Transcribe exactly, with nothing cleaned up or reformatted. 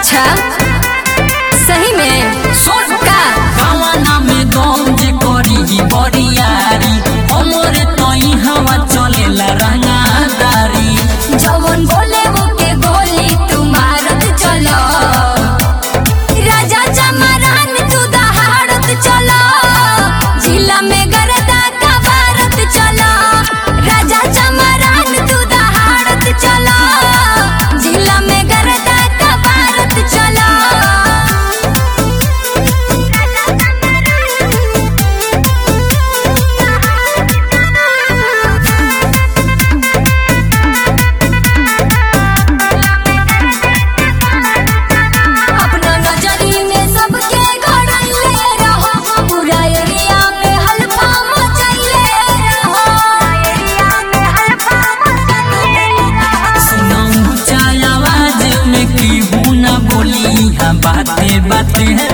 अच्छा सही में सोच का गावाना में दम जे करी बरियारी हमरे तई हवा चलेला रंगादारी जवन बोले वो के गोली तू मारत चलो राजा जमरान तू दहाड़त चलो जिला में गरदा का भारत चलो राजा जमरान तू दहाड़त चलो जिला में गरदा का भारत चलो बातें बातें